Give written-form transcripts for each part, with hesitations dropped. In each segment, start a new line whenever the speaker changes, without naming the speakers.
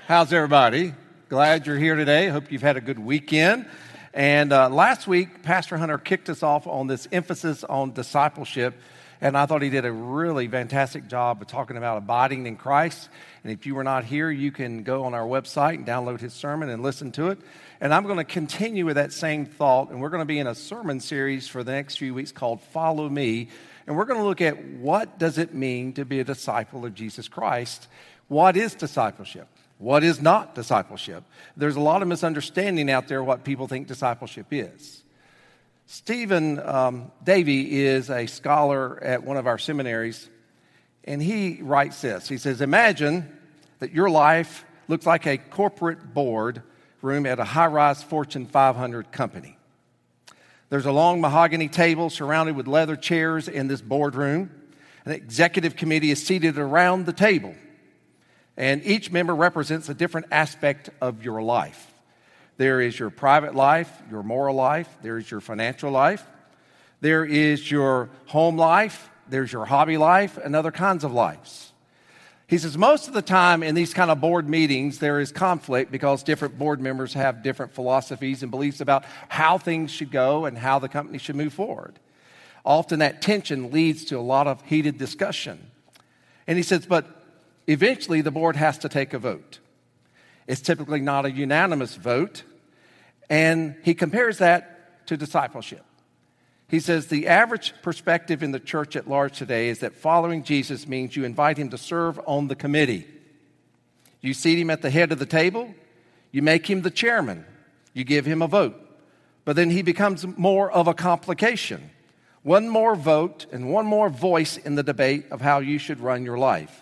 How's everybody? Glad you're here today. Hope you've had a good weekend. And last week, Pastor Hunter kicked us off on this emphasis on discipleship. And I thought he did a really fantastic job of talking about abiding in Christ. And if you were not here, you can go on our website and download his sermon and listen to it. And I'm going to continue with that same thought. And we're going to be in a sermon series for the next few weeks called Follow Me. And we're going to look at what does it mean to be a disciple of Jesus Christ. What is discipleship? What is not discipleship? There's a lot of misunderstanding out there what people think discipleship is. Stephen Davey is a scholar at one of our seminaries, and he writes this. He says, imagine that your life looks like a corporate board room at a high-rise Fortune 500 company. There's a long mahogany table surrounded with leather chairs in this boardroom. An executive committee is seated around the table. And each member represents a different aspect of your life. There is your private life, your moral life. There is your financial life. There is your home life. There's your hobby life and other kinds of lives. He says most of the time in these kind of board meetings, there is conflict because different board members have different philosophies and beliefs about how things should go and how the company should move forward. Often that tension leads to a lot of heated discussion. And he says, but eventually, the board has to take a vote. It's typically not a unanimous vote, and he compares that to discipleship. He says the average perspective in the church at large today is that following Jesus means you invite him to serve on the committee. You seat him at the head of the table, you make him the chairman, you give him a vote, but then he becomes more of a complication. One more vote and one more voice in the debate of how you should run your life.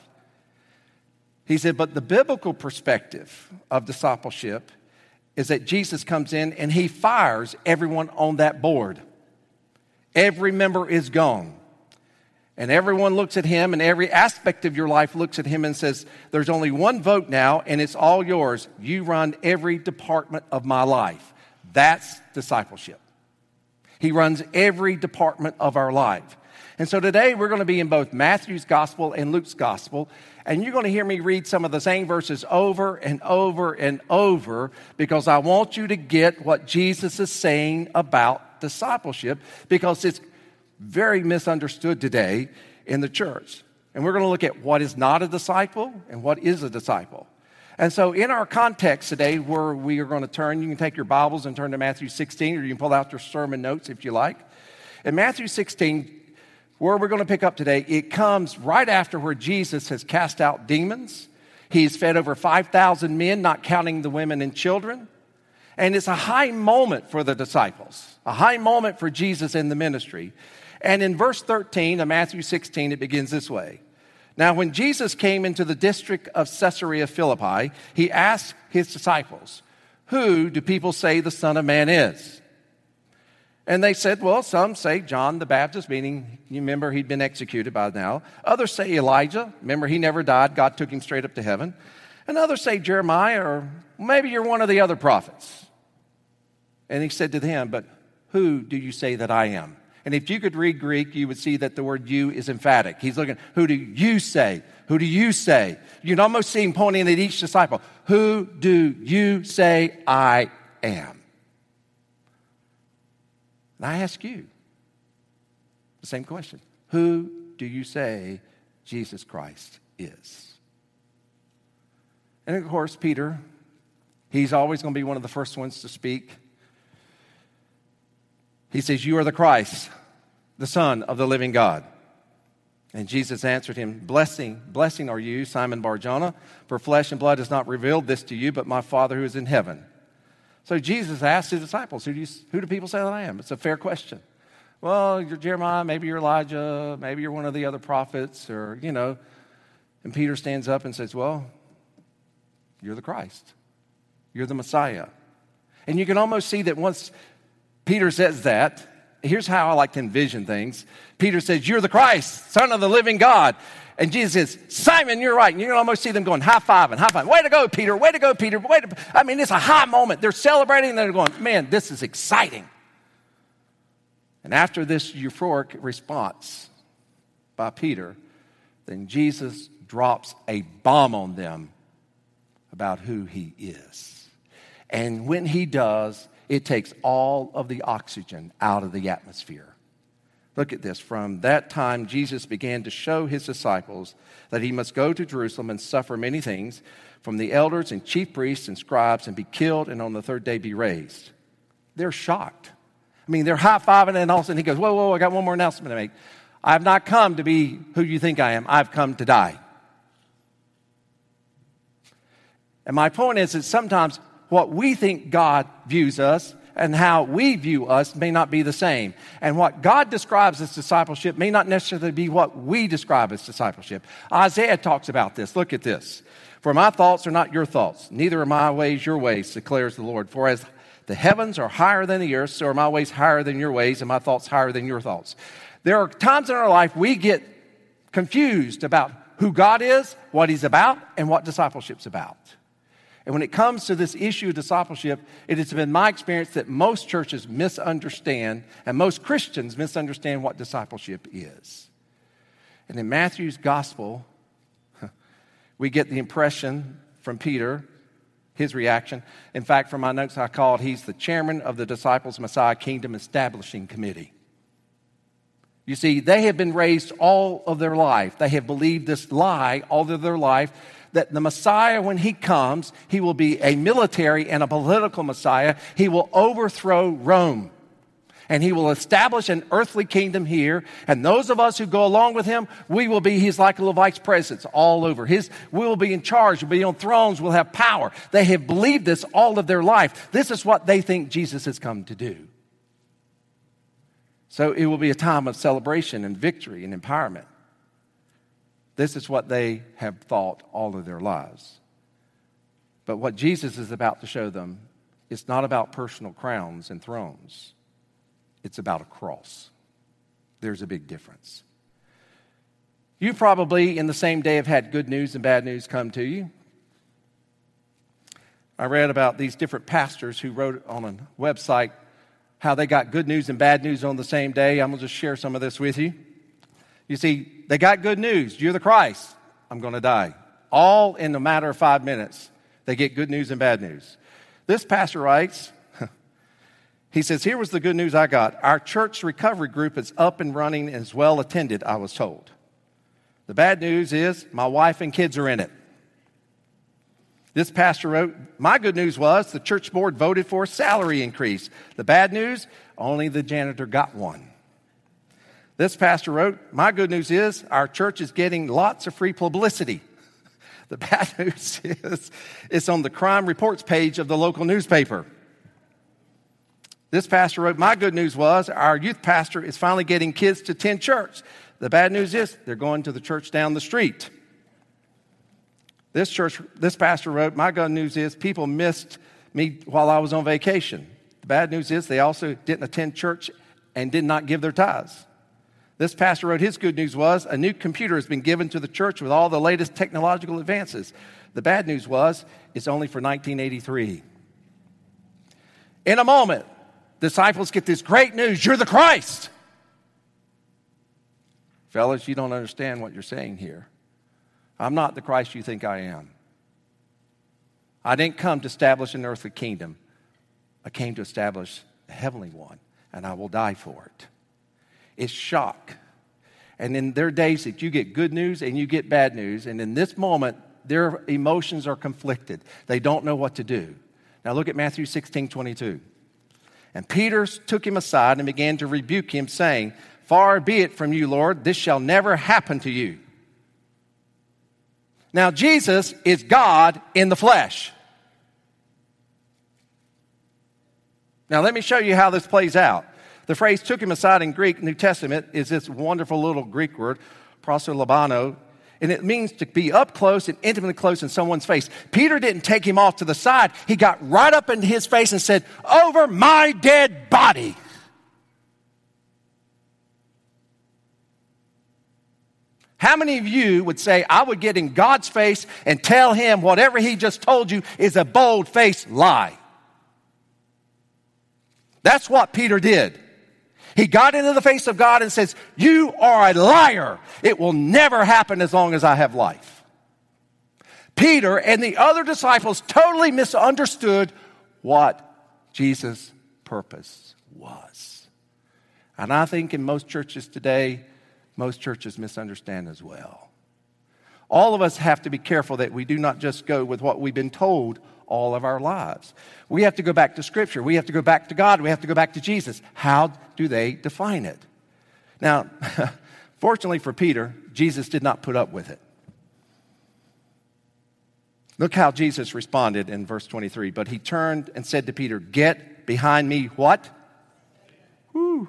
He said, but the biblical perspective of discipleship is that Jesus comes in and he fires everyone on that board. Every member is gone. And everyone looks at him, and every aspect of your life looks at him and says, there's only one vote now, and it's all yours. You run every department of my life. That's discipleship. He runs every department of our life. And so today we're going to be in both Matthew's gospel and Luke's gospel. And you're going to hear me read some of the same verses over and over and over because I want you to get what Jesus is saying about discipleship because it's very misunderstood today in the church. And we're going to look at what is not a disciple and what is a disciple. And so in our context today where we are going to turn, you can take your Bibles and turn to Matthew 16 or you can pull out your sermon notes if you like. In Matthew 16, where we're going to pick up today, it comes right after where Jesus has cast out demons. He's fed over 5,000 men, not counting the women and children. And it's a high moment for the disciples, a high moment for Jesus in the ministry. And in verse 13 of Matthew 16, it begins this way. Now, when Jesus came into the district of Caesarea Philippi, he asked his disciples, who do people say the Son of Man is? And they said, well, some say John the Baptist, meaning, you remember, he'd been executed by now. Others say Elijah. Remember, he never died. God took him straight up to heaven. And others say Jeremiah, or maybe you're one of the other prophets. And he said to them, but who do you say that I am? And if you could read Greek, you would see that the word you is emphatic. He's looking, who do you say? Who do you say? You'd almost see him pointing at each disciple. Who do you say I am? And I ask you the same question. Who do you say Jesus Christ is? And of course, Peter, he's always going to be one of the first ones to speak. He says, you are the Christ, the Son of the living God. And Jesus answered him, blessing are you, Simon Bar-Jonah, for flesh and blood has not revealed this to you, but my Father who is in heaven. So Jesus asked his disciples, who do people say that I am? It's a fair question. Well, you're Jeremiah, maybe you're Elijah, maybe you're one of the other prophets, or, And Peter stands up and says, well, you're the Christ. You're the Messiah. And you can almost see that once Peter says that, here's how I like to envision things. Peter says, you're the Christ, Son of the living God. And Jesus says, Simon, you're right. And you can almost see them going high-fiving. Way to go, Peter. Way to go, Peter. It's a high moment. They're celebrating and they're going, man, this is exciting. And after this euphoric response by Peter, then Jesus drops a bomb on them, a about who he is. And when he does, it takes all of the oxygen out of the atmosphere. Look at this. From that time, Jesus began to show his disciples that he must go to Jerusalem and suffer many things from the elders and chief priests and scribes and be killed and on the third day be raised. They're shocked. I mean, they're high-fiving and all of a sudden he goes, whoa, I got one more announcement to make. I've not come to be who you think I am. I've come to die. And my point is that sometimes what we think God views us and how we view us may not be the same. And what God describes as discipleship may not necessarily be what we describe as discipleship. Isaiah talks about this. Look at this. For my thoughts are not your thoughts, neither are my ways your ways, declares the Lord. For as the heavens are higher than the earth, so are my ways higher than your ways, and my thoughts higher than your thoughts. There are times in our life we get confused about who God is, what he's about, and what discipleship's about. And when it comes to this issue of discipleship, it has been my experience that most churches misunderstand and most Christians misunderstand what discipleship is. And in Matthew's gospel, we get the impression from Peter, his reaction. In fact, from my notes I called, he's the chairman of the Disciples Messiah Kingdom Establishing Committee. You see, they have been raised all of their life. They have believed this lie all of their life, that the Messiah, when he comes, he will be a military and a political Messiah. He will overthrow Rome. And he will establish an earthly kingdom here. And those of us who go along with him, we will be his like little vice presidents all over. We will be in charge. We'll be on thrones. We'll have power. They have believed this all of their life. This is what they think Jesus has come to do. So it will be a time of celebration and victory and empowerment. This is what they have thought all of their lives. But what Jesus is about to show them is not about personal crowns and thrones. It's about a cross. There's a big difference. You probably in the same day have had good news and bad news come to you. I read about these different pastors who wrote on a website how they got good news and bad news on the same day. I'm going to just share some of this with you. You see, they got good news. You're the Christ. I'm going to die. All in a matter of 5 minutes. They get good news and bad news. This pastor writes, he says, here was the good news I got. Our church recovery group is up and running and is well attended, I was told. The bad news is my wife and kids are in it. This pastor wrote, my good news was the church board voted for a salary increase. The bad news, only the janitor got one. This pastor wrote, my good news is our church is getting lots of free publicity. The bad news is it's on the crime reports page of the local newspaper. This pastor wrote, my good news was our youth pastor is finally getting kids to attend church. The bad news is they're going to the church down the street. This pastor wrote, my good news is people missed me while I was on vacation. The bad news is they also didn't attend church and did not give their tithes. This pastor wrote, his good news was a new computer has been given to the church with all the latest technological advances. The bad news was it's only for 1983. In a moment, disciples get this great news. You're the Christ. Fellas, you don't understand what you're saying here. I'm not the Christ you think I am. I didn't come to establish an earthly kingdom. I came to establish a heavenly one, and I will die for it. It's shock. And in their days that you get good news and you get bad news, and in this moment, their emotions are conflicted. They don't know what to do. Now look at Matthew 16:22. And Peter took him aside and began to rebuke him, saying, far be it from you, Lord, this shall never happen to you. Now, Jesus is God in the flesh. Now, let me show you how this plays out. The phrase took him aside in Greek, New Testament, is this wonderful little Greek word, prosolabano, and it means to be up close and intimately close in someone's face. Peter didn't take him off to the side. He got right up into his face and said, over my dead body. How many of you would say, I would get in God's face and tell him whatever he just told you is a bold-faced lie? That's what Peter did. He got into the face of God and says, you are a liar. It will never happen as long as I have life. Peter and the other disciples totally misunderstood what Jesus' purpose was. And I think in most churches today, most churches misunderstand as well. All of us have to be careful that we do not just go with what we've been told all of our lives. We have to go back to Scripture. We have to go back to God. We have to go back to Jesus. How do they define it? Now, fortunately for Peter, Jesus did not put up with it. Look how Jesus responded in verse 23. But he turned and said to Peter, "Get behind me," what? Whew.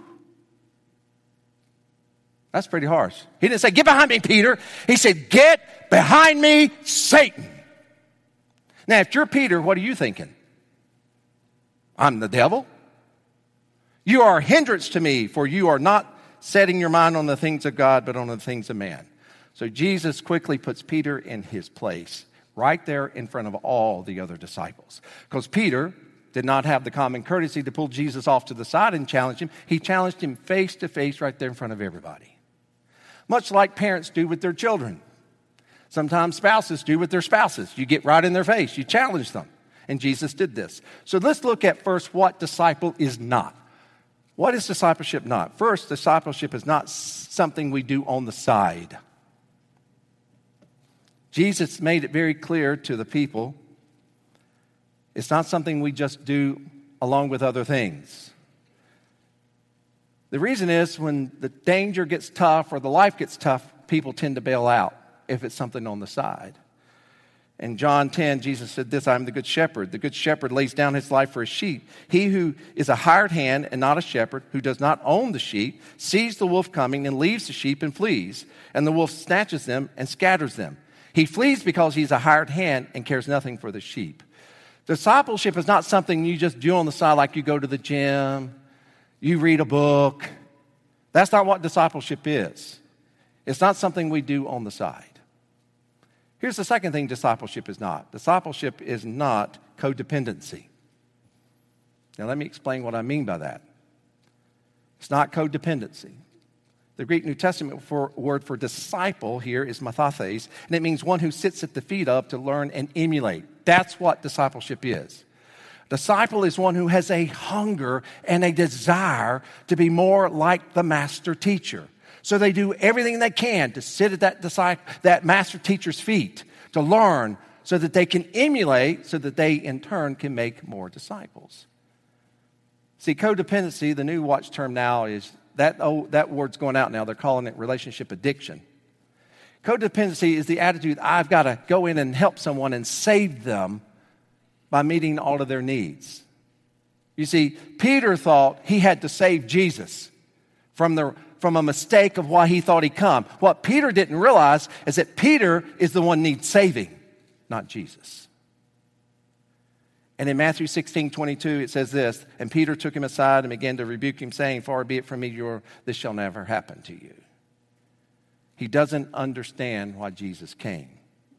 That's pretty harsh. He didn't say, "Get behind me, Peter." He said, "Get behind me, Satan." Now, if you're Peter, what are you thinking? I'm the devil? You are a hindrance to me, for you are not setting your mind on the things of God, but on the things of man. So Jesus quickly puts Peter in his place, right there in front of all the other disciples. Because Peter did not have the common courtesy to pull Jesus off to the side and challenge him. He challenged him face to face right there in front of everybody. Much like parents do with their children. Sometimes spouses do with their spouses. You get right in their face. You challenge them. And Jesus did this. So let's look at first what disciple is not. What is discipleship not? First, discipleship is not something we do on the side. Jesus made it very clear to the people. It's not something we just do along with other things. The reason is when the danger gets tough or the life gets tough, people tend to bail out if it's something on the side. In John 10, Jesus said this, "I am the good shepherd. The good shepherd lays down his life for his sheep. He who is a hired hand and not a shepherd, who does not own the sheep, sees the wolf coming and leaves the sheep and flees. And the wolf snatches them and scatters them. He flees because he's a hired hand and cares nothing for the sheep." Discipleship is not something you just do on the side like you go to the gym, you read a book. That's not what discipleship is. It's not something we do on the side. Here's the second thing discipleship is not. Discipleship is not codependency. Now let me explain what I mean by that. It's not codependency. The Greek New Testament word for disciple here is mathathes, and it means one who sits at the feet of to learn and emulate. That's what discipleship is. Disciple is one who has a hunger and a desire to be more like the master teacher. So they do everything they can to sit at that master teacher's feet, to learn so that they can emulate, so that they in turn can make more disciples. See, codependency, the new watch term now is, that word's going out now. They're calling it relationship addiction. Codependency is the attitude, I've got to go in and help someone and save them by meeting all of their needs. You see, Peter thought he had to save Jesus from a mistake of why he thought he'd come. What Peter didn't realize is that Peter is the one needs saving, not Jesus. And in Matthew 16:22, it says this, "And Peter took him aside and began to rebuke him, saying, 'Far be it from me, this shall never happen to you.'" He doesn't understand why Jesus came.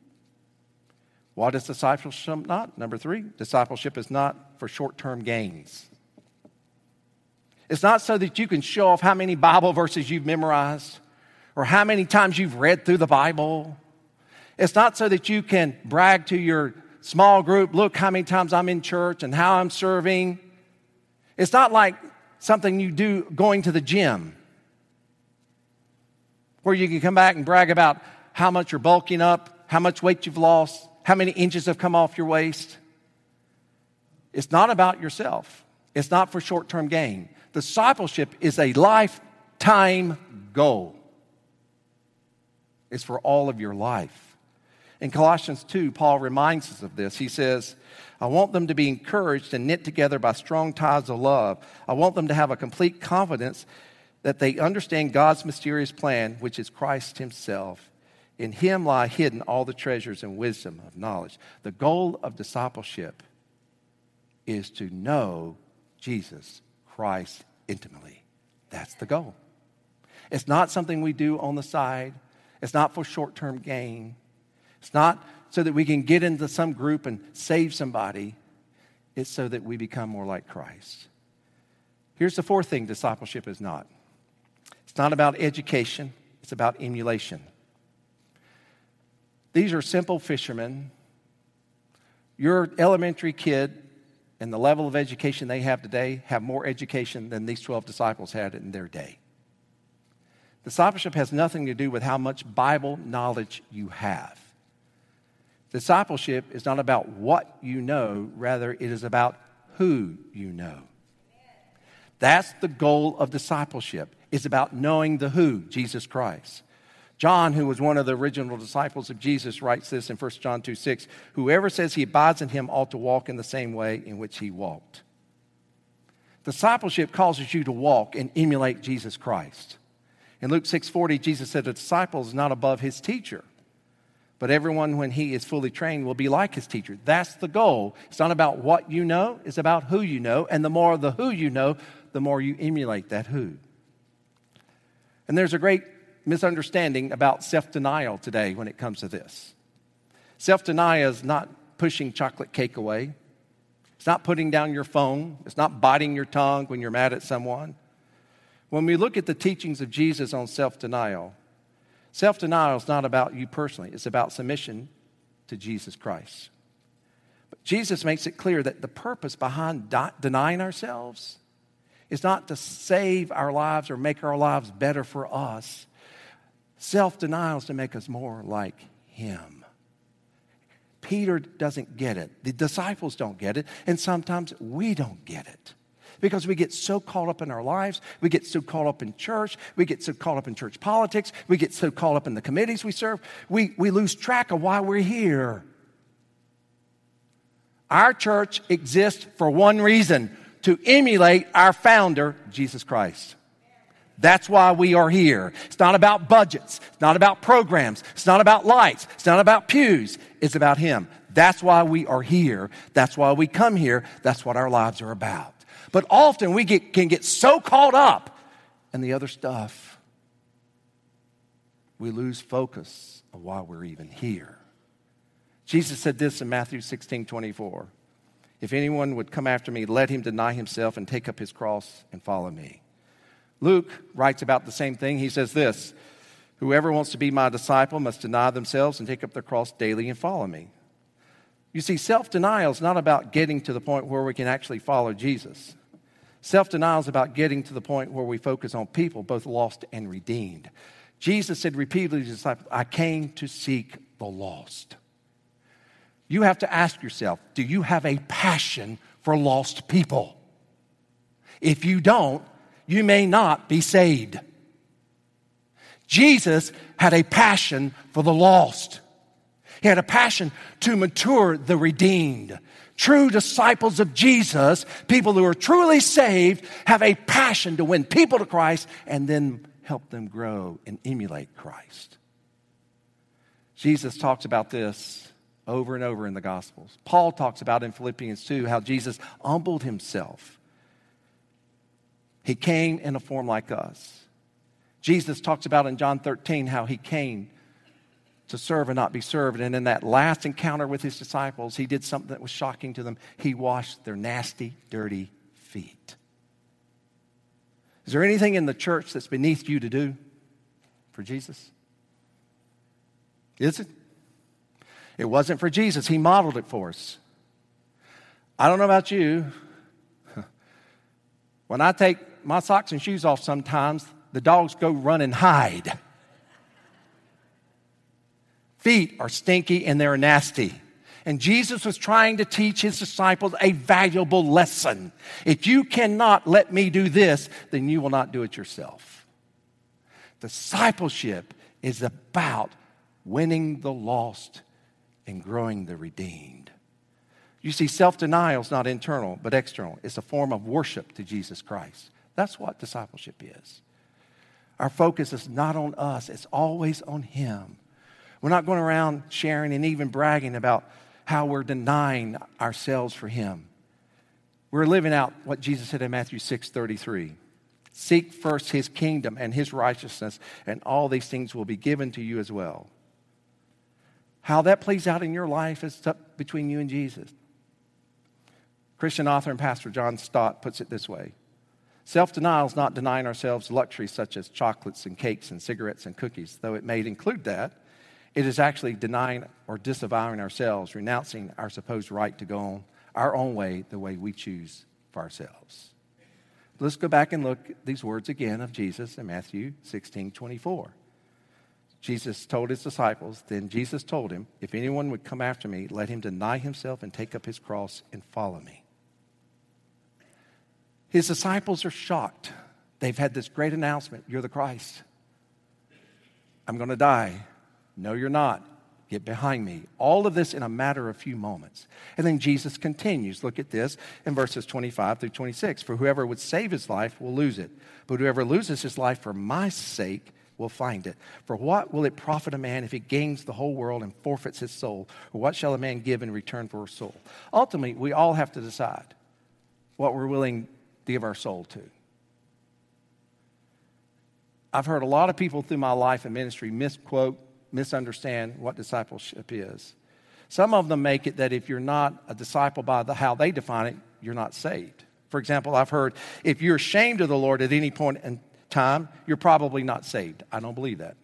What is discipleship not? Number 3, discipleship is not for short-term gains. It's not so that you can show off how many Bible verses you've memorized or how many times you've read through the Bible. It's not so that you can brag to your small group, look how many times I'm in church and how I'm serving. It's not like something you do going to the gym where you can come back and brag about how much you're bulking up, how much weight you've lost, how many inches have come off your waist. It's not about yourself. It's not for short-term gain. Discipleship is a lifetime goal. It's for all of your life. In Colossians 2, Paul reminds us of this. He says, "I want them to be encouraged and knit together by strong ties of love. I want them to have a complete confidence that they understand God's mysterious plan, which is Christ himself. In him lie hidden all the treasures and wisdom of knowledge." The goal of discipleship is to know Jesus Christ intimately. That's the goal. It's not something we do on the side. It's not for short-term gain. It's not so that we can get into some group and save somebody. It's so that we become more like Christ. Here's the fourth thing discipleship is not. It's not about education. It's about emulation. These are simple fishermen Your elementary kid and the level of education they have today have more education than these 12 disciples had in their day. Discipleship has nothing to do with how much Bible knowledge you have. Discipleship is not about what you know, rather it is about who you know. That's the goal of discipleship. It's about knowing the who, Jesus Christ. John, who was one of the original disciples of Jesus, writes this in 1 John 2:6. Whoever says he abides in him ought to walk in the same way in which he walked. Discipleship causes you to walk and emulate Jesus Christ. In Luke 6:40, Jesus said, a disciple is not above his teacher, but everyone, when he is fully trained, will be like his teacher. That's the goal. It's not about what you know, it's about who you know. And the more of the who you know, the more you emulate that who. And there's a great misunderstanding about self-denial today when it comes to this. Self-denial is not pushing chocolate cake away. It's not putting down your phone. It's not biting your tongue when you're mad at someone. When we look at the teachings of Jesus on self-denial is not about you personally. It's about submission to Jesus Christ. But Jesus makes it clear that the purpose behind denying ourselves is not to save our lives or make our lives better for us. Self-denial is to make us more like Him. Peter doesn't get it. The disciples don't get it. And sometimes we don't get it. Because we get so caught up in our lives. We get so caught up in church. We get so caught up in church politics. We get so caught up in the committees we serve. We lose track of why we're here. Our church exists for one reason: to emulate our founder, Jesus Christ. That's why we are here. It's not about budgets. It's not about programs. It's not about lights. It's not about pews. It's about Him. That's why we are here. That's why we come here. That's what our lives are about. But often we can get so caught up in the other stuff, we lose focus of why we're even here. Jesus said this in Matthew 16:24. If anyone would come after me, let him deny himself and take up his cross and follow me. Luke writes about the same thing. He says this: whoever wants to be my disciple must deny themselves and take up their cross daily and follow me. You see, self-denial is not about getting to the point where we can actually follow Jesus. Self-denial is about getting to the point where we focus on people, both lost and redeemed. Jesus said repeatedly to his disciples, I came to seek the lost. You have to ask yourself, do you have a passion for lost people? If you don't, you may not be saved. Jesus had a passion for the lost. He had a passion to mature the redeemed. True disciples of Jesus, people who are truly saved, have a passion to win people to Christ and then help them grow and emulate Christ. Jesus talks about this over and over in the Gospels. Paul talks about in Philippians 2 how Jesus humbled himself. He came in a form like us. Jesus talks about in John 13 how he came to serve and not be served. And in that last encounter with his disciples, he did something that was shocking to them. He washed their nasty, dirty feet. Is there anything in the church that's beneath you to do for Jesus? Is it? It wasn't for Jesus. He modeled it for us. I don't know about you. When I take my socks and shoes off sometimes, the dogs go run and hide. Feet are stinky and they're nasty. And Jesus was trying to teach his disciples a valuable lesson. If you cannot let me do this, then you will not do it yourself. Discipleship is about winning the lost and growing the redeemed. You see, self-denial is not internal, but external. It's a form of worship to Jesus Christ. That's what discipleship is. Our focus is not on us. It's always on Him. We're not going around sharing and even bragging about how we're denying ourselves for Him. We're living out what Jesus said in Matthew 6:33. Seek first His kingdom and His righteousness, and all these things will be given to you as well. How that plays out in your life is up between you and Jesus. Christian author and pastor John Stott puts it this way: self-denial is not denying ourselves luxuries such as chocolates and cakes and cigarettes and cookies, though it may include that. It is actually denying or disavowing ourselves, renouncing our supposed right to go on our own way, the way we choose for ourselves. Let's go back and look at these words again of Jesus in Matthew 16:24. Jesus told his disciples, then Jesus told him, if anyone would come after me, let him deny himself and take up his cross and follow me. His disciples are shocked. They've had this great announcement, you're the Christ. I'm going to die. No, you're not. Get behind me. All of this in a matter of few moments. And then Jesus continues. Look at this in verses 25 through 26. For whoever would save his life will lose it. But whoever loses his life for my sake will find it. For what will it profit a man if he gains the whole world and forfeits his soul? Or what shall a man give in return for his soul? Ultimately, we all have to decide what we're willing to give our soul to. I've heard a lot of people through my life and ministry misunderstand what discipleship is. Some of them make it that if you're not a disciple by how they define it, you're not saved. For example, I've heard if you're ashamed of the Lord at any point in time, you're probably not saved. I don't believe that.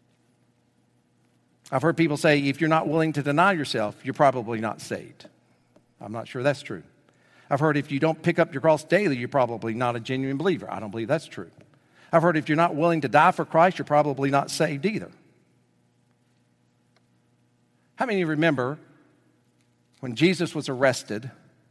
I've heard people say if you're not willing to deny yourself, you're probably not saved. I'm not sure that's true. I've heard if you don't pick up your cross daily, you're probably not a genuine believer. I don't believe that's true. I've heard if you're not willing to die for Christ, you're probably not saved either. How many of you remember when Jesus was arrested,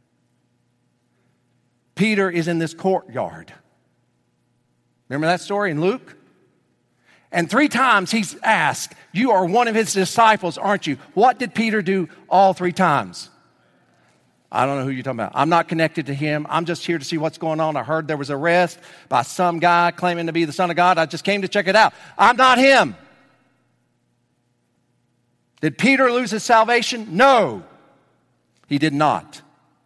Peter is in this courtyard. Remember that story in Luke? And 3 times he's asked, you are one of his disciples, aren't you? What did Peter do all 3 times? I don't know who you're talking about. I'm not connected to him. I'm just here to see what's going on. I heard there was an arrest by some guy claiming to be the Son of God. I just came to check it out. I'm not him. Did Peter lose his salvation? No, he did not.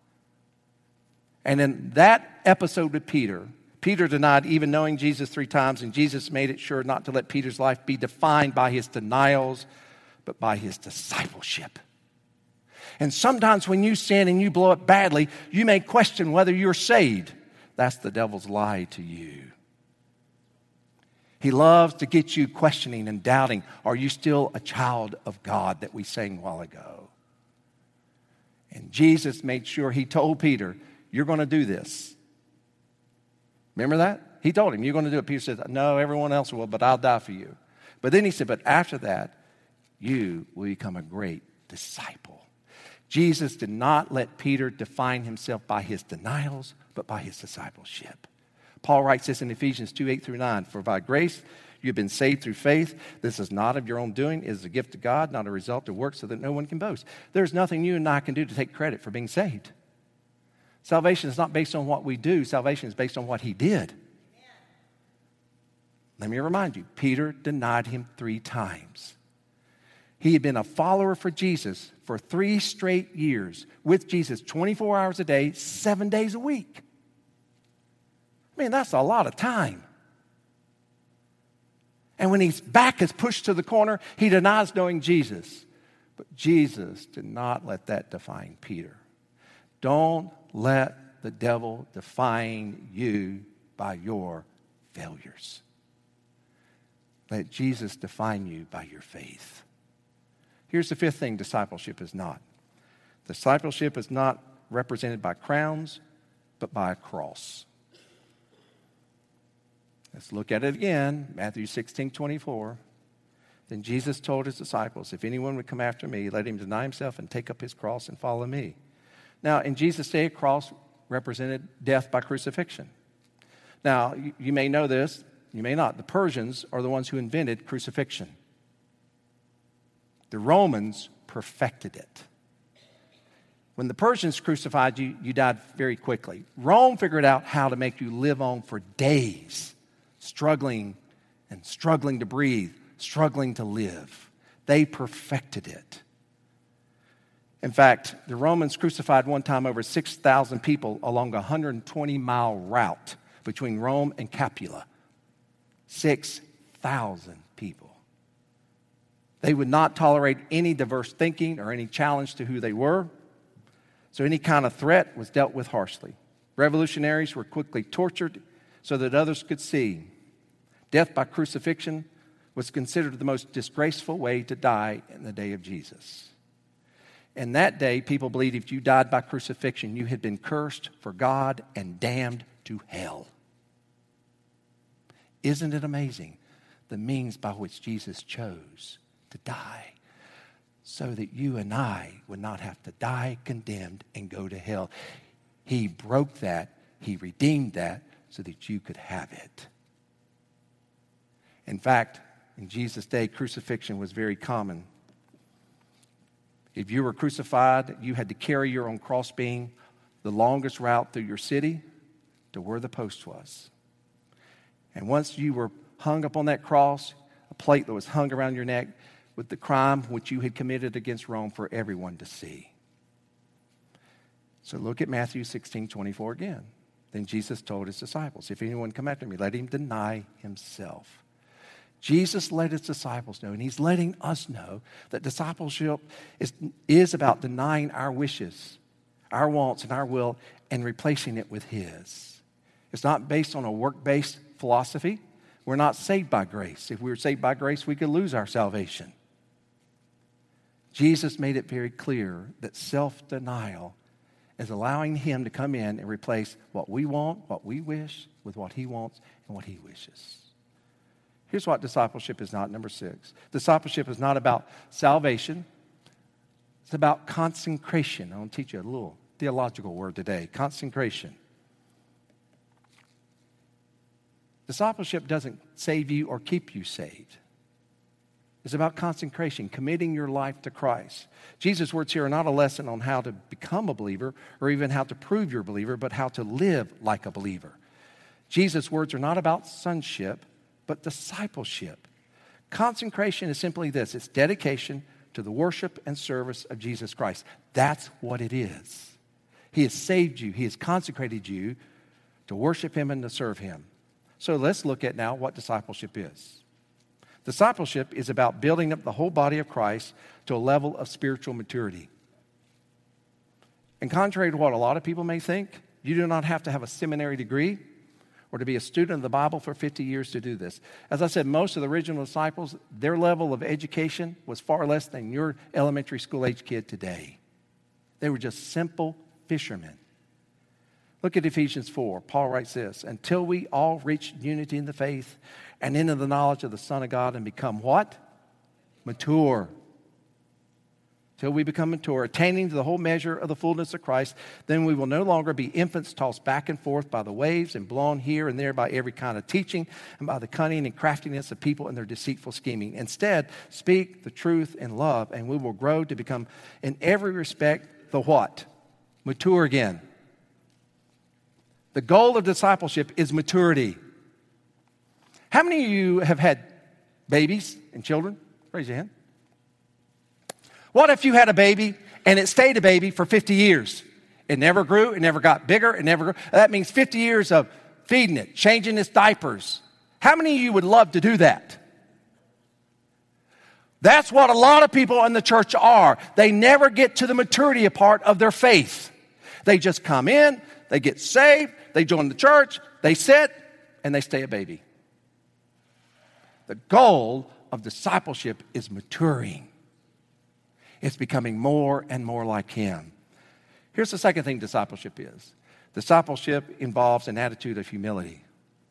And in that episode with Peter, Peter denied even knowing Jesus 3 times, and Jesus made it sure not to let Peter's life be defined by his denials, but by his discipleship. And sometimes when you sin and you blow it badly, you may question whether you're saved. That's the devil's lie to you. He loves to get you questioning and doubting, are you still a child of God that we sang a while ago? And Jesus made sure he told Peter, you're going to do this. Remember that? He told him, you're going to do it. Peter said, no, everyone else will, but I'll die for you. But then he said, but after that, you will become a great disciple. Jesus did not let Peter define himself by his denials, but by his discipleship. Paul writes this in Ephesians 2:8-9, for by grace you have been saved through faith. This is not of your own doing. It is a gift of God, not a result of works, so that no one can boast. There's nothing you and I can do to take credit for being saved. Salvation is not based on what we do. Salvation is based on what he did. Let me remind you, Peter denied him 3 times. He had been a follower for Jesus for 3 straight years, with Jesus 24 hours a day, 7 days a week. I mean, that's a lot of time. And when his back is pushed to the corner, he denies knowing Jesus. But Jesus did not let that define Peter. Don't let the devil define you by your failures. Let Jesus define you by your faith. Here's the 5th thing discipleship is not. Discipleship is not represented by crowns, but by a cross. Let's look at it again, Matthew 16:24. Then Jesus told his disciples, if anyone would come after me, let him deny himself and take up his cross and follow me. Now, in Jesus' day, a cross represented death by crucifixion. Now, you may know this, you may not. The Persians are the ones who invented crucifixion. The Romans perfected it. When the Persians crucified you, you died very quickly. Rome figured out how to make you live on for days, struggling to breathe, struggling to live. They perfected it. In fact, the Romans crucified one time over 6,000 people along a 120-mile route between Rome and Capua. 6,000 people. They would not tolerate any diverse thinking or any challenge to who they were. So any kind of threat was dealt with harshly. Revolutionaries were quickly tortured so that others could see. Death by crucifixion was considered the most disgraceful way to die in the day of Jesus. In that day, people believed if you died by crucifixion, you had been cursed for God and damned to hell. Isn't it amazing the means by which Jesus chose to die so that you and I would not have to die condemned and go to hell? He broke that. He redeemed that so that you could have it. In fact, in Jesus' day, crucifixion was very common. If you were crucified, you had to carry your own crossbeam the longest route through your city to where the post was. And once you were hung up on that cross, a plate that was hung around your neck with the crime which you had committed against Rome for everyone to see. So look at Matthew 16:24 again. Then Jesus told his disciples, if anyone come after me, let him deny himself. Jesus let his disciples know, and he's letting us know, that discipleship is about denying our wishes, our wants, and our will, and replacing it with his. It's not based on a work-based philosophy. We're not saved by grace. If we were saved by grace, we could lose our salvation. Jesus made it very clear that self-denial is allowing him to come in and replace what we want, what we wish, with what he wants and what he wishes. Here's what discipleship is not, number 6. Discipleship is not about salvation. It's about consecration. I want to teach you a little theological word today, consecration. Discipleship doesn't save you or keep you saved. It's about consecration, committing your life to Christ. Jesus' words here are not a lesson on how to become a believer or even how to prove you're a believer, but how to live like a believer. Jesus' words are not about sonship, but discipleship. Consecration is simply this. It's dedication to the worship and service of Jesus Christ. That's what it is. He has saved you. He has consecrated you to worship him and to serve him. So let's look at now what discipleship is. Discipleship is about building up the whole body of Christ to a level of spiritual maturity. And contrary to what a lot of people may think, you do not have to have a seminary degree or to be a student of the Bible for 50 years to do this. As I said, most of the original disciples, their level of education was far less than your elementary school age kid today. They were just simple fishermen. Look at Ephesians 4. Paul writes this, until we all reach unity in the faith and into the knowledge of the Son of God and become what? Mature. Till we become mature, attaining to the whole measure of the fullness of Christ, then we will no longer be infants tossed back and forth by the waves and blown here and there by every kind of teaching and by the cunning and craftiness of people and their deceitful scheming. Instead, speak the truth in love, and we will grow to become, in every respect, the what? Mature again. The goal of discipleship is maturity. How many of you have had babies and children? Raise your hand. What if you had a baby and it stayed a baby for 50 years? It never grew, it never got bigger, it never grew. That means 50 years of feeding it, changing its diapers. How many of you would love to do that? That's what a lot of people in the church are. They never get to the maturity part of their faith. They just come in, they get saved, they join the church, they sit, and they stay a baby. The goal of discipleship is maturing. It's becoming more and more like him. Here's the second thing discipleship is. Discipleship involves an attitude of humility.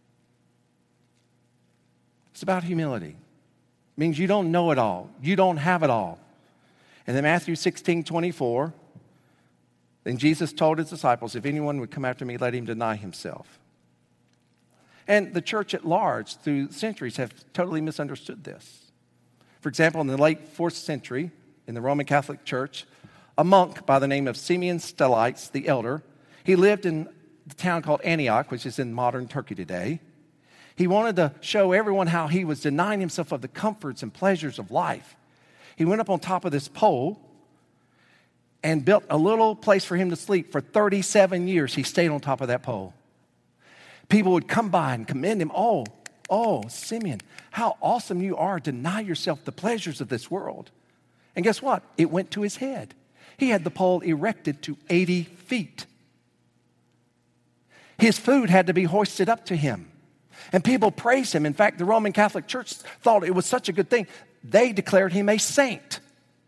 It's about humility. It means you don't know it all. You don't have it all. And then Matthew 16:24, then Jesus told his disciples, if anyone would come after me, let him deny himself. And the church at large through centuries have totally misunderstood this. For example, in the late 4th century, in the Roman Catholic Church, a monk by the name of Simeon Stylites the Elder, he lived in the town called Antioch, which is in modern Turkey today. He wanted to show everyone how he was denying himself of the comforts and pleasures of life. He went up on top of this pole and built a little place for him to sleep. For 37 years, he stayed on top of that pole. People would come by and commend him. Oh, Simeon, how awesome you are. Deny yourself the pleasures of this world. And guess what? It went to his head. He had the pole erected to 80 feet. His food had to be hoisted up to him. And people praise him. In fact, the Roman Catholic Church thought it was such a good thing. They declared him a saint.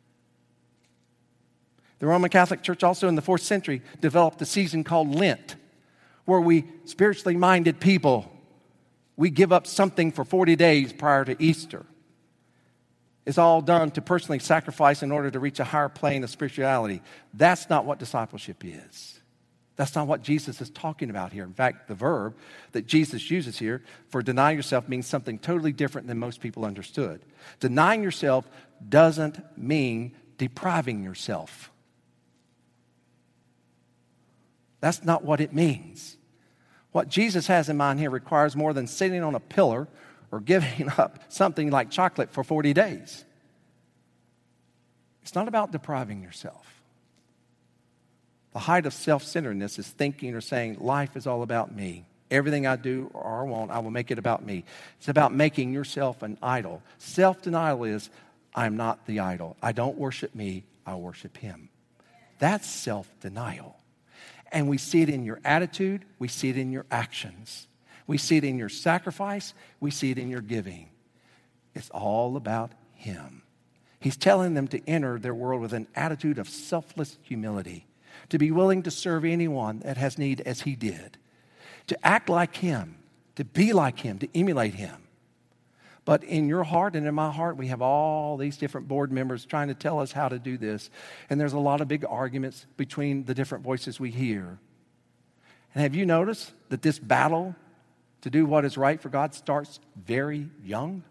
The Roman Catholic Church also in the 4th century developed a season called Lent, where we spiritually minded people, we give up something for 40 days prior to Easter. It's all done to personally sacrifice in order to reach a higher plane of spirituality. That's not what discipleship is. That's not what Jesus is talking about here. In fact, the verb that Jesus uses here for denying yourself means something totally different than most people understood. Denying yourself doesn't mean depriving yourself. That's not what it means. What Jesus has in mind here requires more than sitting on a pillar or giving up something like chocolate for 40 days. It's not about depriving yourself. The height of self-centeredness is thinking or saying, life is all about me. Everything I do or I want, I will make it about me. It's about making yourself an idol. Self-denial is, I'm not the idol. I don't worship me, I worship him. That's self-denial. And we see it in your attitude, we see it in your actions. We see it in your sacrifice, we see it in your giving. It's all about him. He's telling them to enter their world with an attitude of selfless humility, to be willing to serve anyone that has need as he did, to act like him, to be like him, to emulate him. But in your heart and in my heart, we have all these different board members trying to tell us how to do this. And there's a lot of big arguments between the different voices we hear. And have you noticed that this battle to do what is right for God starts very young?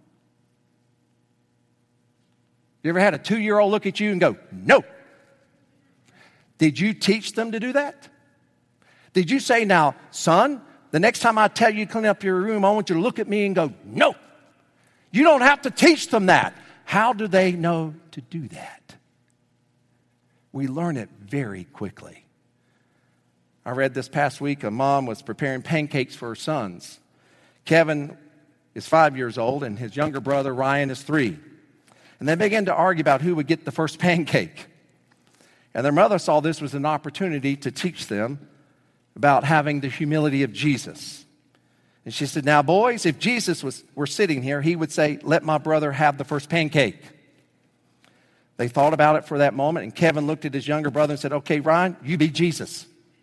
You ever had a 2-year-old look at you and go, no? Did you teach them to do that? Did you say, now, son, the next time I tell you to clean up your room, I want you to look at me and go, no? You don't have to teach them that. How do they know to do that? We learn it very quickly. I read this past week a mom was preparing pancakes for her sons. Kevin is 5 years old and his younger brother Ryan is 3. And they began to argue about who would get the first pancake. And their mother saw this was an opportunity to teach them about having the humility of Jesus. And she said, now, boys, if Jesus were sitting here, he would say, let my brother have the first pancake. They thought about it for that moment, and Kevin looked at his younger brother and said, okay, Ryan, you be Jesus.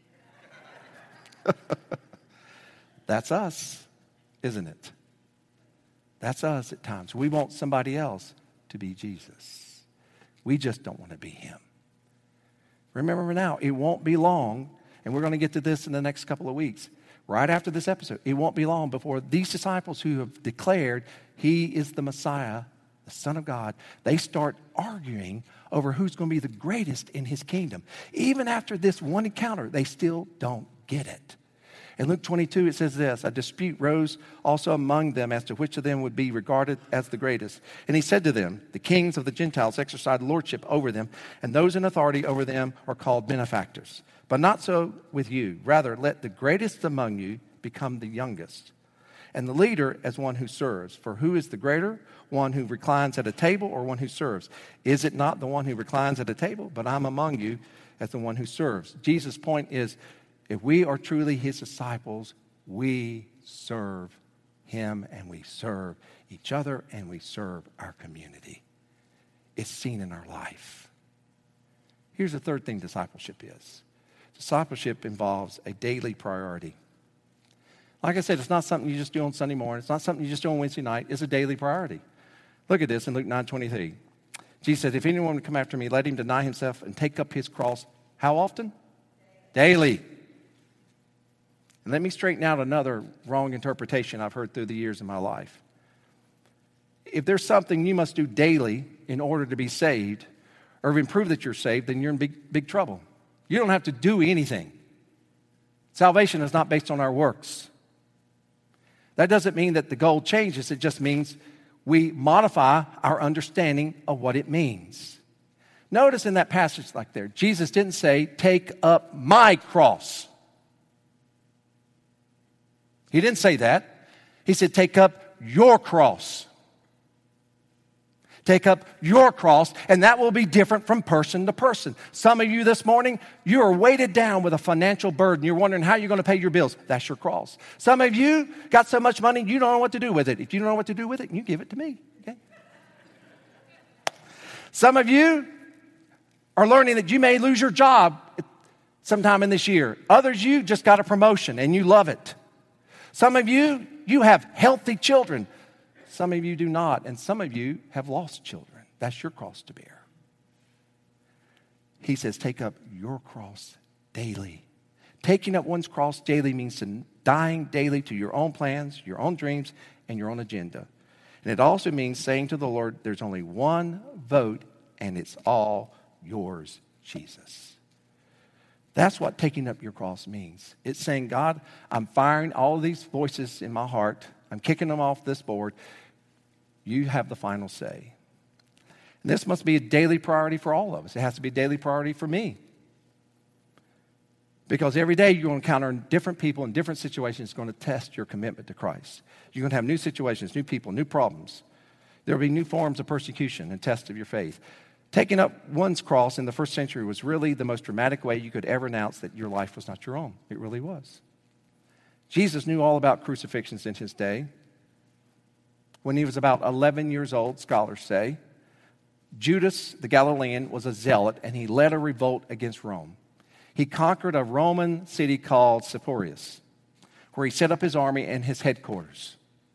That's us, isn't it? That's us at times. We want somebody else to be Jesus. We just don't want to be him. Remember now, it won't be long, and we're going to get to this in the next couple of weeks. Right after this episode, it won't be long before these disciples who have declared he is the Messiah, the Son of God, they start arguing over who's going to be the greatest in his kingdom. Even after this one encounter, they still don't get it. In Luke 22, it says this, a dispute rose also among them as to which of them would be regarded as the greatest. And he said to them, the kings of the Gentiles exercise lordship over them, and those in authority over them are called benefactors. But not so with you. Rather, let the greatest among you become the youngest, and the leader as one who serves. For who is the greater, one who reclines at a table or one who serves? Is it not the one who reclines at a table? But I'm among you as the one who serves. Jesus' point is, if we are truly his disciples, we serve him and we serve each other and we serve our community. It's seen in our life. Here's the third thing discipleship is. Discipleship involves a daily priority. Like I said, it's not something you just do on Sunday morning. It's not something you just do on Wednesday night. It's a daily priority. Look at this in Luke 9:23. Jesus said, if anyone would come after me, let him deny himself and take up his cross. How often? Daily. And let me straighten out another wrong interpretation I've heard through the years of my life. If there's something you must do daily in order to be saved, or prove that you're saved, then you're in big trouble. You don't have to do anything. Salvation is not based on our works. That doesn't mean that the goal changes. It just means we modify our understanding of what it means. Notice in that passage like there, Jesus didn't say, take up my cross. He didn't say that. He said, take up your cross. Take up your cross, and that will be different from person to person. Some of you this morning, you are weighted down with a financial burden. You're wondering how you're going to pay your bills. That's your cross. Some of you got so much money, you don't know what to do with it. If you don't know what to do with it, you give it to me. Okay? Some of you are learning that you may lose your job sometime in this year. Others, you just got a promotion and you love it. Some of you, you have healthy children. Some of you do not, and some of you have lost children. That's your cross to bear. He says, take up your cross daily. Taking up one's cross daily means dying daily to your own plans, your own dreams, and your own agenda. And it also means saying to the Lord, there's only one vote, and it's all yours, Jesus. That's what taking up your cross means. It's saying, God, I'm firing all of these voices in my heart. I'm kicking them off this board. You have the final say. And this must be a daily priority for all of us. It has to be a daily priority for me. Because every day you're going to encounter different people in different situations going to test your commitment to Christ. You're going to have new situations, new people, new problems. There will be new forms of persecution and tests of your faith. Taking up one's cross in the first century was really the most dramatic way you could ever announce that your life was not your own. It really was. Jesus knew all about crucifixions in his day. When he was about 11 years old, scholars say, Judas the Galilean was a zealot, and he led a revolt against Rome. He conquered a Roman city called Sepphoris, where he set up his army and his headquarters.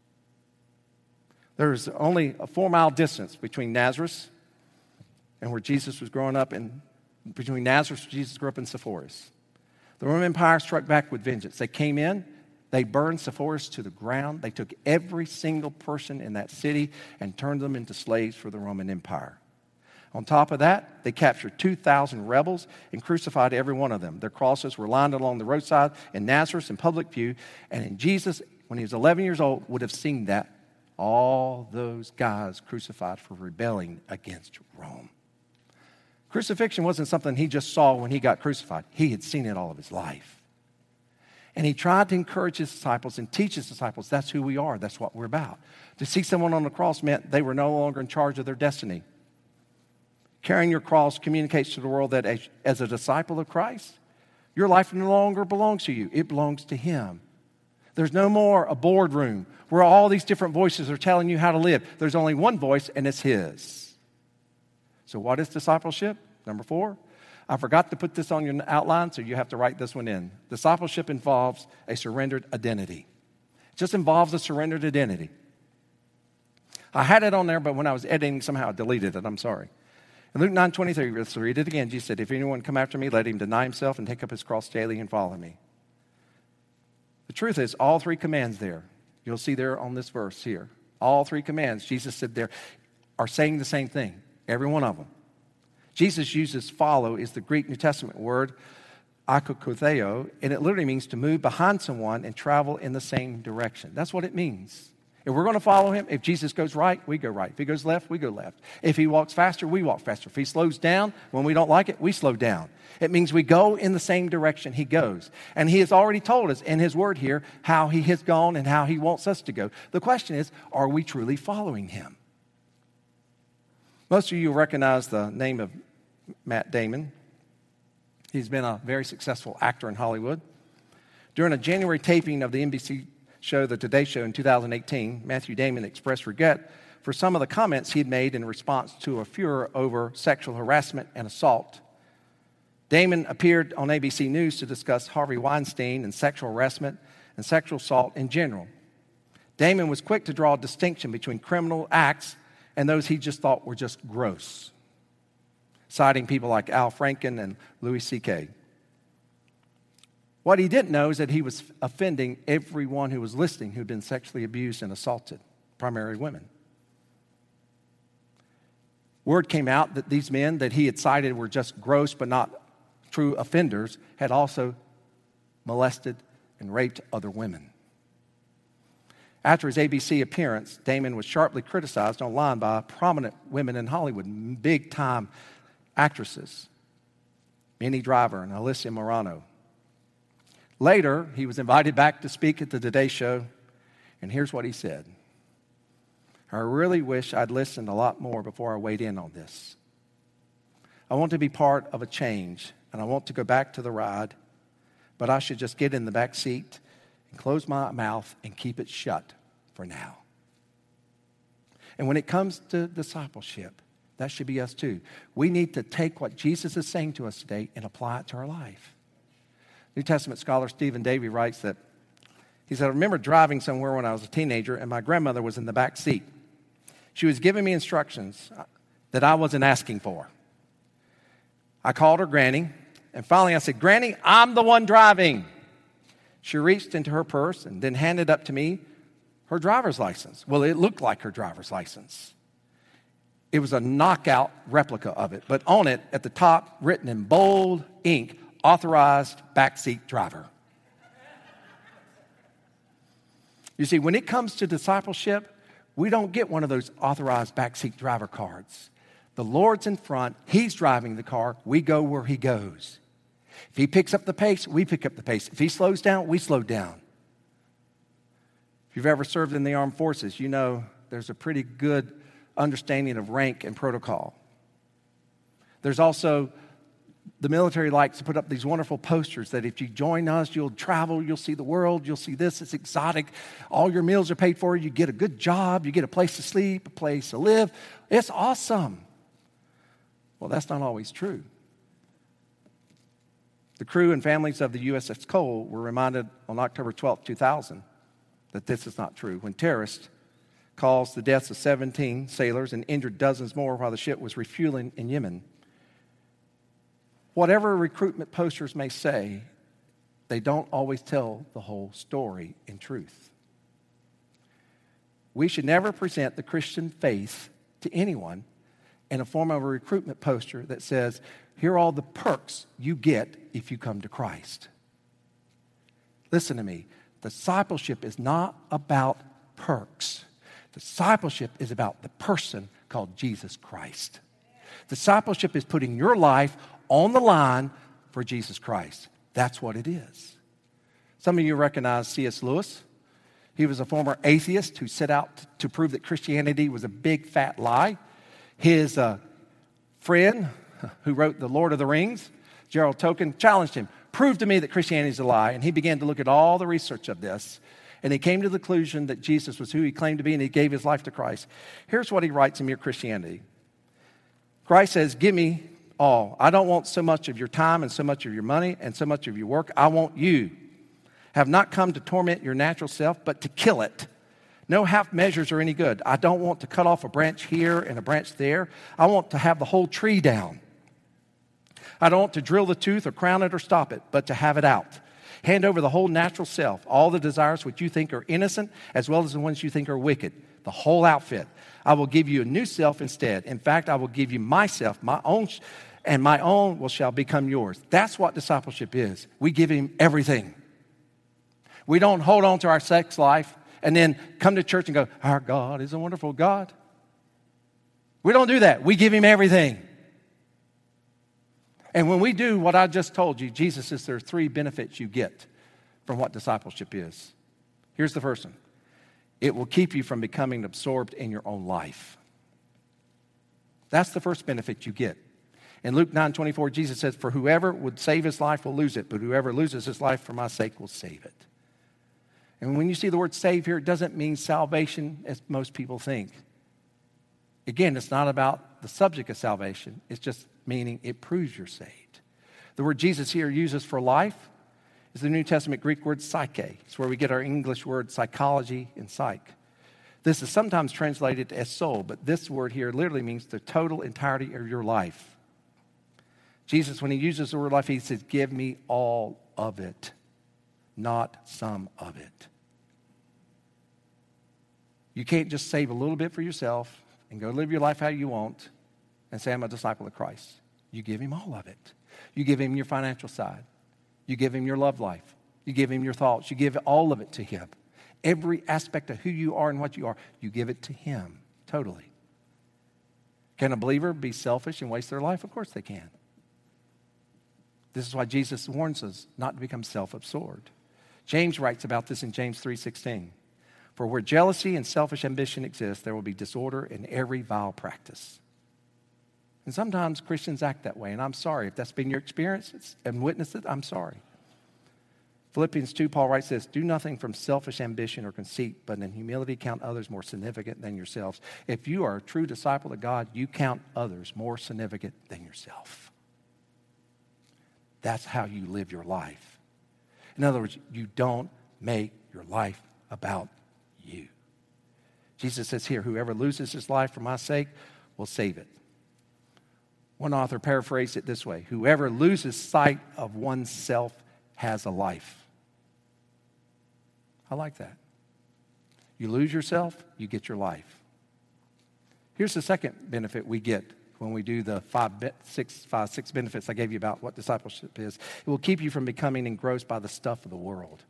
There was only a 4-mile distance between Nazareth and where Jesus was growing up, and between Nazareth, Jesus grew up in Sepphoris. The Roman Empire struck back with vengeance. They came in, they burned Sepphoris to the ground. They took every single person in that city and turned them into slaves for the Roman Empire. On top of that, they captured 2,000 rebels and crucified every one of them. Their crosses were lined along the roadside in Nazareth in public view, and in Jesus, when he was 11 years old, would have seen that. All those guys crucified for rebelling against Rome. Crucifixion wasn't something he just saw when he got crucified. He had seen it all of his life. And he tried to encourage his disciples and teach his disciples that's who we are, that's what we're about. To see someone on the cross meant they were no longer in charge of their destiny. Carrying your cross communicates to the world that as a disciple of Christ, your life no longer belongs to you. It belongs to him. There's no more a boardroom where all these different voices are telling you how to live. There's only one voice, and it's his. So what is discipleship? Number 4. I forgot to put this on your outline, so you have to write this one in. Discipleship involves a surrendered identity. It just involves a surrendered identity. I had it on there, but when I was editing, somehow I deleted it. I'm sorry. In Luke 9:23, let's read it again. Jesus said, if anyone come after me, let him deny himself and take up his cross daily and follow me. The truth is, all 3 commands there, you'll see there on this verse here, all 3 commands Jesus said there are saying the same thing, every one of them. Jesus uses follow is the Greek New Testament word akakotheo, and it literally means to move behind someone and travel in the same direction. That's what it means. If we're going to follow him, if Jesus goes right, we go right. If he goes left, we go left. If he walks faster, we walk faster. If he slows down when we don't like it, we slow down. It means we go in the same direction he goes. And he has already told us in his word here how he has gone and how he wants us to go. The question is, are we truly following him? Most of you recognize the name of Matt Damon. He's been a very successful actor in Hollywood. During a January taping of the NBC show, The Today Show in 2018, Matthew Damon expressed regret for some of the comments he'd made in response to a furor over sexual harassment and assault. Damon appeared on ABC News to discuss Harvey Weinstein and sexual harassment and sexual assault in general. Damon was quick to draw a distinction between criminal acts and those he just thought were just gross, citing people like Al Franken and Louis C.K. What he didn't know is that he was offending everyone who was listening who'd been sexually abused and assaulted, primarily women. Word came out that these men that he had cited were just gross but not true offenders had also molested and raped other women. After his ABC appearance, Damon was sharply criticized online by prominent women in Hollywood, big-time actresses, Minnie Driver and Alyssa Milano. Later, he was invited back to speak at the Today Show, and here's what he said. I really wish I'd listened a lot more before I weighed in on this. I want to be part of a change, and I want to go back to the ride, but I should just get in the back seat and close my mouth and keep it shut for now. And when it comes to discipleship, that should be us too. We need to take what Jesus is saying to us today and apply it to our life. New Testament scholar Stephen Davey writes that, he said, I remember driving somewhere when I was a teenager, and my grandmother was in the back seat. She was giving me instructions that I wasn't asking for. I called her Granny, and finally I said, Granny, I'm the one driving. She reached into her purse and then handed up to me her driver's license. Well, it looked like her driver's license. It was a knockout replica of it, but on it, at the top, written in bold ink, authorized backseat driver. You see, when it comes to discipleship, we don't get one of those authorized backseat driver cards. The Lord's in front. He's driving the car. We go where he goes. If he picks up the pace, we pick up the pace. If he slows down, we slow down. If you've ever served in the armed forces, you know there's a pretty good understanding of rank and protocol. There's also, the military likes to put up these wonderful posters that if you join us, you'll travel, you'll see the world, you'll see this, it's exotic. All your meals are paid for, you get a good job, you get a place to sleep, a place to live. It's awesome. Well, that's not always true. The crew and families of the USS Cole were reminded on October 12, 2000, that this is not true. When terrorists caused the deaths of 17 sailors and injured dozens more while the ship was refueling in Yemen. Whatever recruitment posters may say, they don't always tell the whole story in truth. We should never present the Christian faith to anyone in a form of a recruitment poster that says, here are all the perks you get if you come to Christ. Listen to me. Discipleship is not about perks. Discipleship is about the person called Jesus Christ. Discipleship is putting your life on the line for Jesus Christ. That's what it is. Some of you recognize C.S. Lewis. He was a former atheist who set out to prove that Christianity was a big fat lie. His friend who wrote The Lord of the Rings, Gerald Tolkien, challenged him, prove to me that Christianity is a lie. And he began to look at all the research of this. And he came to the conclusion that Jesus was who he claimed to be, and he gave his life to Christ. Here's what he writes in Mere Christianity. Christ says, give me all. I don't want so much of your time and so much of your money and so much of your work. I want you. Have not come to torment your natural self, but to kill it. No half measures are any good. I don't want to cut off a branch here and a branch there. I want to have the whole tree down. I don't want to drill the tooth or crown it or stop it, but to have it out. Hand over the whole natural self, all the desires which you think are innocent, as well as the ones you think are wicked, the whole outfit. I will give you a new self instead. In fact, I will give you myself, my own, and my own shall become yours. That's what discipleship is. We give him everything. We don't hold on to our sex life and then come to church and go, our God is a wonderful God. We don't do that. We give him everything. And when we do what I just told you, Jesus says there are 3 benefits you get from what discipleship is. Here's the first one. It will keep you from becoming absorbed in your own life. That's the first benefit you get. In Luke 9:24, Jesus says, for whoever would save his life will lose it, but whoever loses his life for my sake will save it. And when you see the word save here, it doesn't mean salvation as most people think. Again, it's not about the subject of salvation. It's just meaning it proves you're saved. The word Jesus here uses for life is the New Testament Greek word psyche. It's where we get our English word psychology and psych. This is sometimes translated as soul, but this word here literally means the total entirety of your life. Jesus, when he uses the word life, he says, give me all of it, not some of it. You can't just save a little bit for yourself and go live your life how you want and say, I'm a disciple of Christ. You give him all of it. You give him your financial side. You give him your love life. You give him your thoughts. You give all of it to him. Every aspect of who you are and what you are, you give it to him totally. Can a believer be selfish and waste their life? Of course they can. This is why Jesus warns us not to become self-absorbed. James writes about this in James 3:16. For where jealousy and selfish ambition exist, there will be disorder in every vile practice. And sometimes Christians act that way, and I'm sorry. If that's been your experience and witnessed it, I'm sorry. Philippians 2, Paul writes this, do nothing from selfish ambition or conceit, but in humility count others more significant than yourselves. If you are a true disciple of God, you count others more significant than yourself. That's how you live your life. In other words, you don't make your life about you. Jesus says here, whoever loses his life for my sake will save it. One author paraphrased it this way, whoever loses sight of oneself has a life. I like that. You lose yourself, you get your life. Here's the second benefit we get when we do the six benefits I gave you about what discipleship is. It will keep you from becoming engrossed by the stuff of the world.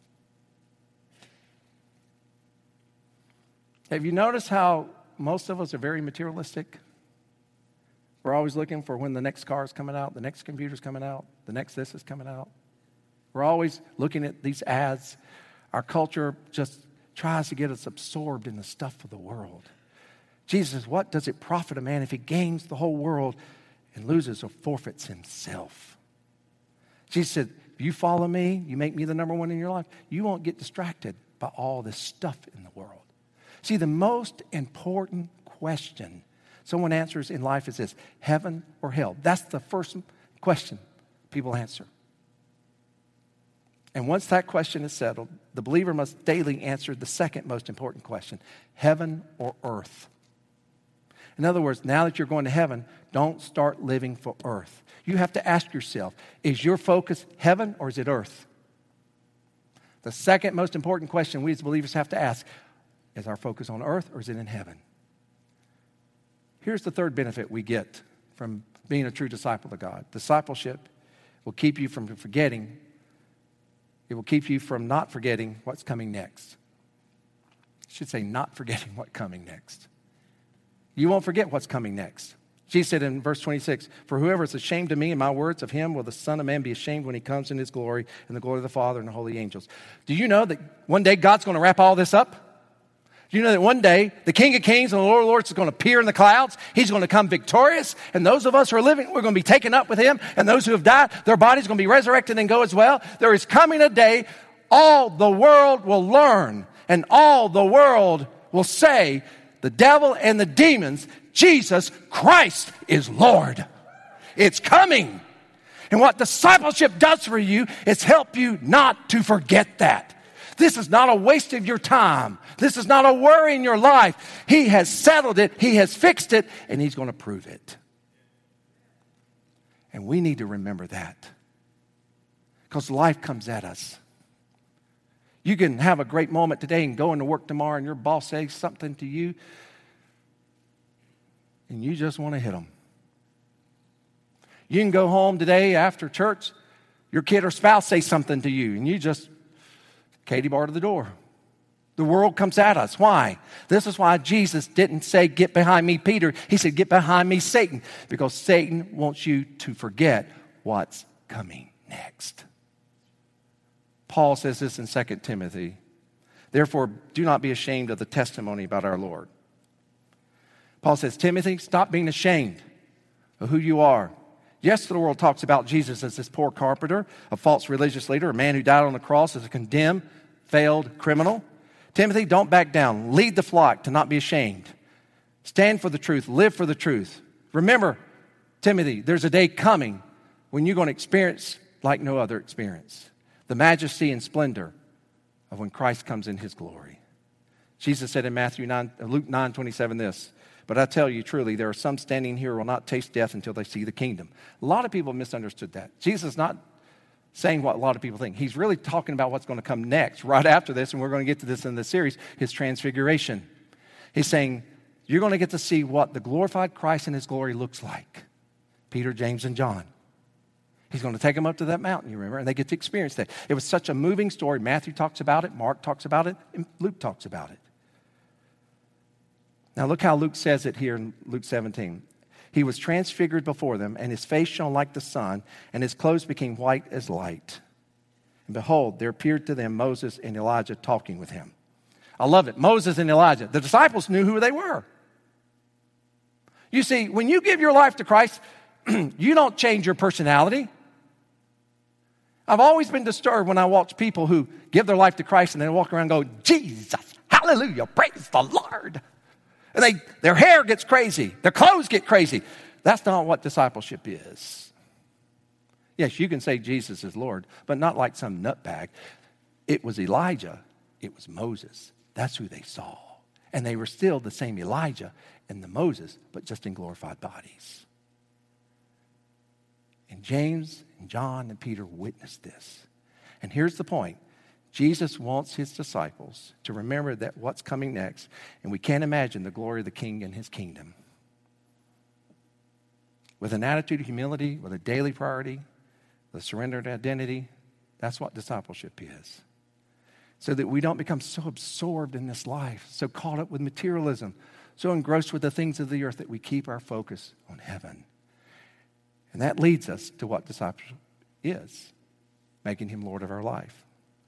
Have you noticed how most of us are very materialistic? We're always looking for when the next car is coming out, the next computer's coming out, the next this is coming out. We're always looking at these ads. Our culture just tries to get us absorbed in the stuff of the world. Jesus says, what does it profit a man if he gains the whole world and loses or forfeits himself? Jesus said, if you follow me, you make me the number one in your life, you won't get distracted by all this stuff in the world. See, the most important question someone answers in life is this, heaven or hell? That's the first question people answer. And once that question is settled, the believer must daily answer the second most important question, heaven or earth? In other words, now that you're going to heaven, don't start living for earth. You have to ask yourself, is your focus heaven or is it earth? The second most important question we as believers have to ask, is our focus on earth or is it in heaven? Here's the third benefit we get from being a true disciple of God. Discipleship will keep you from forgetting. It will keep you from not forgetting what's coming next. I should say not forgetting what's coming next. You won't forget what's coming next. Jesus said in verse 26, for whoever is ashamed of me and my words, of him will the Son of Man be ashamed when he comes in his glory and the glory of the Father and the holy angels. Do you know that one day God's going to wrap all this up? Do you know that one day the King of Kings and the Lord of Lords is going to appear in the clouds? He's going to come victorious. And those of us who are living, we're going to be taken up with him. And those who have died, their bodies are going to be resurrected and go as well. There is coming a day all the world will learn and all the world will say, the devil and the demons, Jesus Christ is Lord. It's coming. And what discipleship does for you is help you not to forget that. This is not a waste of your time. This is not a worry in your life. He has settled it. He has fixed it. And he's going to prove it. And we need to remember that. Because life comes at us. You can have a great moment today and go into work tomorrow and your boss says something to you and you just want to hit them. You can go home today after church, your kid or spouse say something to you and you just Katie bar to the door. The world comes at us. Why? This is why Jesus didn't say, get behind me, Peter. He said, get behind me, Satan. Because Satan wants you to forget what's coming next. Paul says this in 2 Timothy. Therefore, do not be ashamed of the testimony about our Lord. Paul says, Timothy, stop being ashamed of who you are. Yes, the world talks about Jesus as this poor carpenter, a false religious leader, a man who died on the cross as a condemned, failed criminal. Timothy, don't back down. Lead the flock to not be ashamed. Stand for the truth. Live for the truth. Remember, Timothy, there's a day coming when you're going to experience like no other experience. The majesty and splendor of when Christ comes in his glory. Jesus said in Luke 9:27 this, but I tell you truly, there are some standing here who will not taste death until they see the kingdom. A lot of people misunderstood that. Jesus is not saying what a lot of people think. He's really talking about what's going to come next, right after this, and we're going to get to this in the series, his transfiguration. He's saying, you're going to get to see what the glorified Christ in his glory looks like. Peter, James, and John. He's going to take them up to that mountain, you remember, and they get to experience that. It was such a moving story. Matthew talks about it, Mark talks about it, and Luke talks about it. Now look how Luke says it here in Luke 17. He was transfigured before them, and his face shone like the sun, and his clothes became white as light. And behold, there appeared to them Moses and Elijah talking with him. I love it. Moses and Elijah. The disciples knew who they were. You see, when you give your life to Christ, you don't change your personality. I've always been disturbed when I watch people who give their life to Christ and then walk around and go, Jesus, hallelujah, praise the Lord. And their hair gets crazy. Their clothes get crazy. That's not what discipleship is. Yes, you can say Jesus is Lord, but not like some nutbag. It was Elijah. It was Moses. That's who they saw. And they were still the same Elijah and the Moses, but just in glorified bodies. And James and John and Peter witnessed this. And here's the point. Jesus wants his disciples to remember that what's coming next, and we can't imagine the glory of the King and his kingdom. With an attitude of humility, with a daily priority, with a surrendered identity, that's what discipleship is. So that we don't become so absorbed in this life, so caught up with materialism, so engrossed with the things of the earth that we keep our focus on heaven. And that leads us to what discipleship is, making him Lord of our life.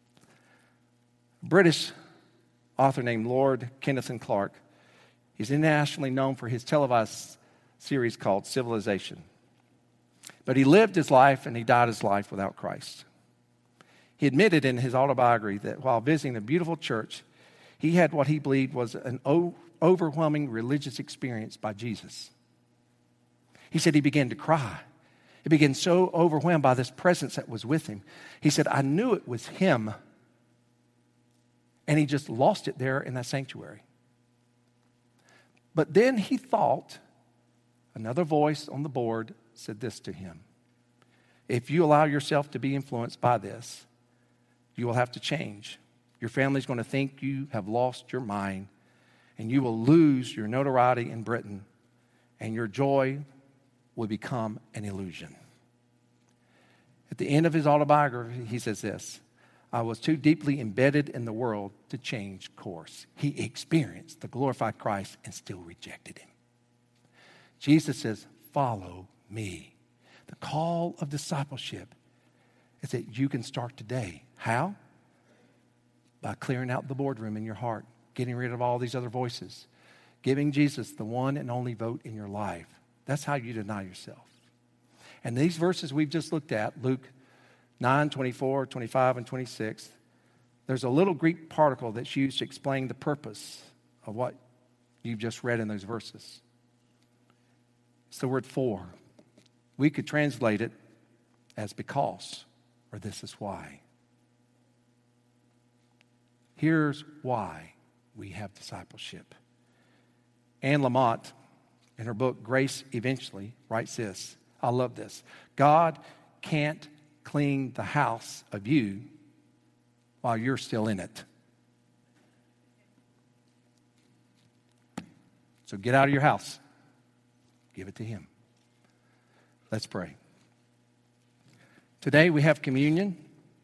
A British author named Lord Kenneth Clark, he's internationally known for his televised series called Civilization. But he lived his life and he died his life without Christ. He admitted in his autobiography that while visiting a beautiful church, he had what he believed was an overwhelming religious experience by Jesus. He said he began to cry. He began so overwhelmed by this presence that was with him. He said, I knew it was him. And he just lost it there in that sanctuary. But then he thought, another voice on the board said this to him. If you allow yourself to be influenced by this, you will have to change. Your family's going to think you have lost your mind, and you will lose your notoriety in Britain, and your joy will become an illusion. At the end of his autobiography, he says this, I was too deeply embedded in the world to change course. He experienced the glorified Christ and still rejected him. Jesus says, follow me. The call of discipleship is that you can start today. How? By clearing out the boardroom in your heart, getting rid of all these other voices, giving Jesus the one and only vote in your life. That's how you deny yourself. And these verses we've just looked at, Luke 9, 24, 25, and 26, there's a little Greek particle that's used to explain the purpose of what you've just read in those verses. It's the word for. We could translate it as because, or this is why. Here's why we have discipleship. Anne Lamott, in her book, Grace Eventually, writes this. I love this. God can't clean the house of you while you're still in it. So get out of your house. Give it to him. Let's pray. Today we have communion.